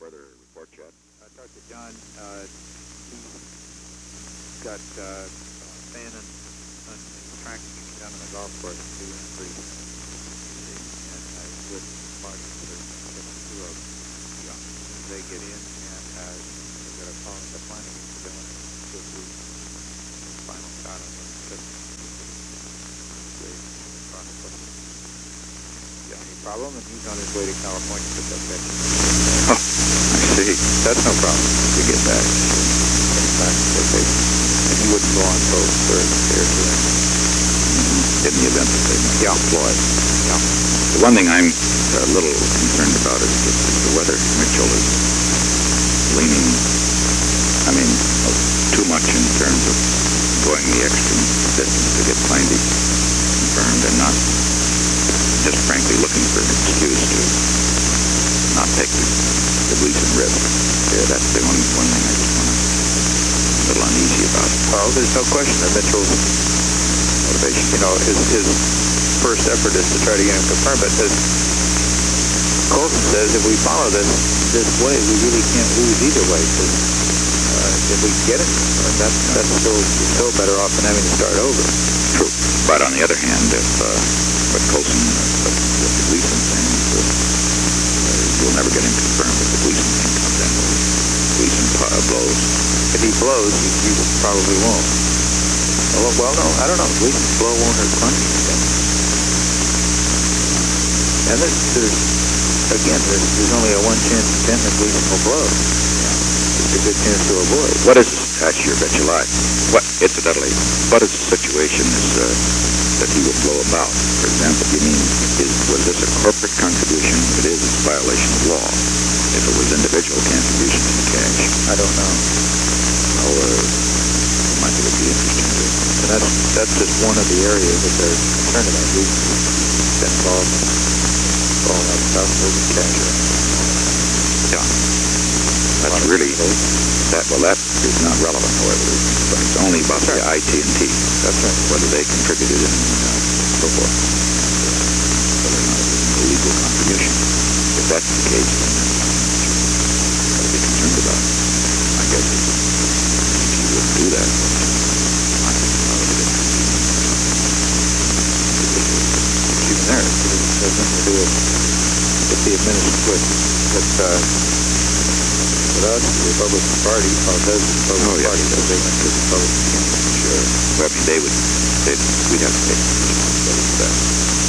weather report yet? I talked to John. He's got fan and tracking down on the golf course to increase. And with Martin, there's two of them. They get in, and they've got a call in the planning. They want to do final shot on them. Any problem? And he's on his way to California to that picture. Oh, I see. That's no problem To get back. in fact, and he wouldn't go on both for a day or two. In the event that they might deploy. Yeah. The one thing I'm a little concerned about is the weather. Mitchell is leaning, too much in terms of going the extra distance to get Kleinde confirmed and not just frankly looking for an excuse to not take the Gleason risk. Yeah, that's the one thing I just want to a little uneasy about. Well, there's no question that Mitchell's motivation, his first effort is to try to get him confirmed. But as Colson says, if we follow this way, we really can't lose either way. Because if we can get him confirmed, that's still better off than having to start over. True. But on the other hand, if what Colson, with the Gleason thing, you'll never get him confirmed if the Gleason thing comes in. Gleason blows. If he blows, he probably won't. Well, no, I don't know. Gleason's blow won't hurt Kleinde again. And there's only a 1 chance in 10 that Gleason will blow. Yeah. It's a good chance to avoid. What is I sure bet you lie. Incidentally, what is the situation that he will blow about? For example, you mean, was this a corporate contribution? If it is, it's a violation of law. If it was individual contribution in cash, I don't know. Might it would be interesting to. And that's just one of the areas that they're concerned about. We've been involved in all that stuff, moving cash around. Yeah. That's really that is not relevant, however. But it's only about the IT&T. That's right. Whether they contributed and so forth. Whether or not it was an illegal contribution. If that's the case, then got to be concerned about it. I guess if you wouldn't do that, I think it's probably the even there, it has nothing to do with the administration. With us, the Republican Party, does the Republican Party, does they went to the Republican candidate? Sure. Well, we'd have to take responsibility for that.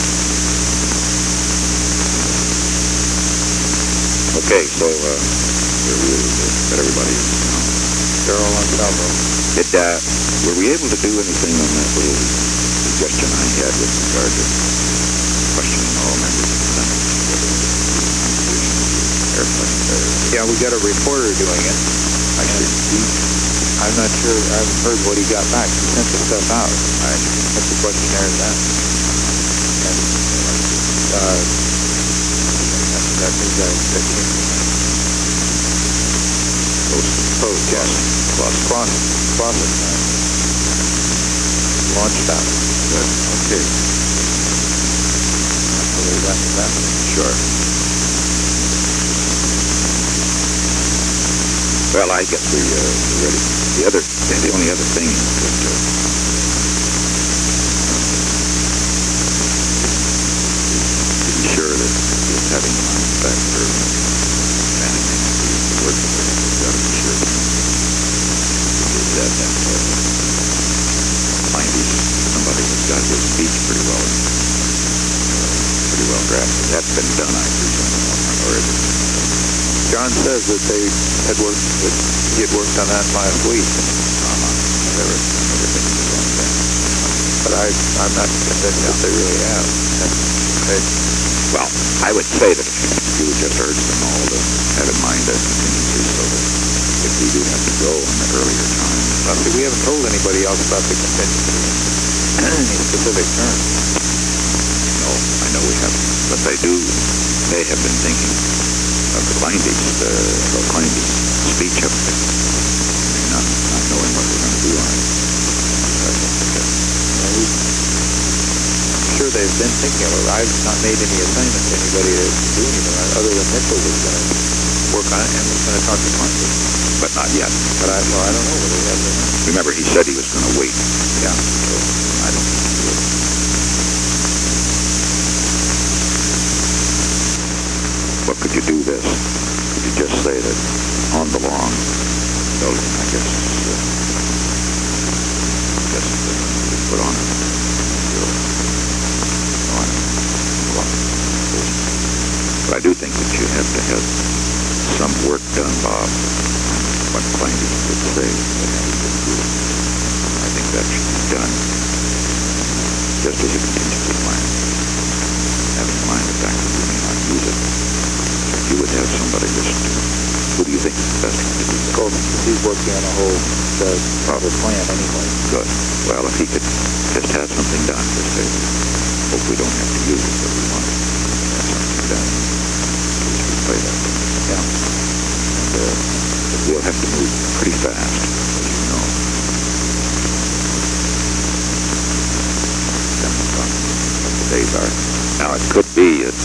Okay, so, got everybody They're all on Salvo. Were we able to do anything on that little suggestion I had with regard to questioning all members of the Senate? Yeah, we got a reporter doing it. I'm not sure. I haven't heard what he got back. He sent the stuff out. I sent the questionnaire to that. And that new guy that came Post, yes. Closet. Launched out. Good. Okay. So we got to that. Sure. Well, I guess we're ready. The only other thing is that to be sure that just having in mind the fact for managing the work that we've got to be sure that somebody who's got his speech pretty well drafted. That's been done, I presume, or is it? John says that he had worked on that last week. But I'm not convinced that they really have. Well, I would say that you would just urge them all to have in mind a contingency so that if we do have to go in the earlier time. We haven't told anybody else about the contingency in any specific terms. No, I know we haven't. But they have been thinking of the Kleindienst speech up there. Not knowing what they're going to do on it. I'm sure they've been thinking of it. I've not made any assignment to anybody to do anything other than Mitchell was going to work on and was going to talk to Quincy. but not yet. But I don't know whether he has or not. Remember, he said he was going to wait. Yeah. So I don't think he will. Well, could you do this? Could you just say that on the lawn building, I guess, put on it. But I do think that you have to have some work done, Bob, on what plaintiffs would say that have been good. I think that should be done just as a contingency plan. Have in mind the fact that we may not use it. So if you would have somebody just, who do you think is the best one to do that? Well, he's working on a whole plan anyway. Good. Well, if he could just have something done, just say, hope we don't have to use it, but we want to have something done. Please replay that. Yeah. And we'll have to move pretty fast, as you know. Depends on what the days are. Now, it could be that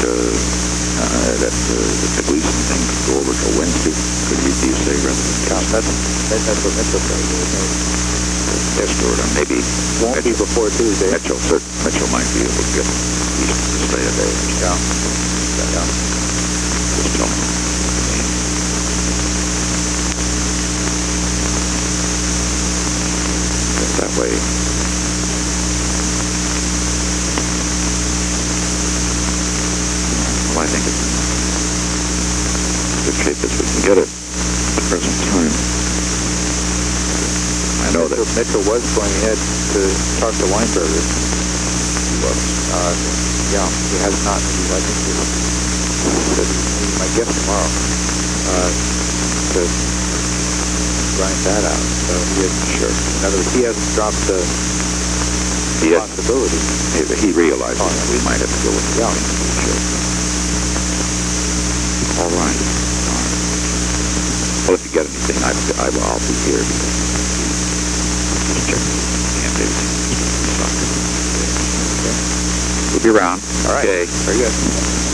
the Gleason thing could go over till Wednesday. Could you say rather than That's what Mitchell said. yes, Stuart, or maybe Won't be before Tuesday. Mitchell might be able to get Gleason to stay a day. Yeah. Just tell me. That way. Well, I think it's in good shape as we can get it at the present time. I know that Mitchell was going ahead to talk to Weinberger. he was. Yeah, he has not. I think he said he might get tomorrow to grind that out. So he is sure. In other words, he hasn't dropped the possibility. He realizes that we might have to go with the All right. Well, if you get anything, I'll be here. Just check the candidates. We'll be around. All right. Okay. Very good.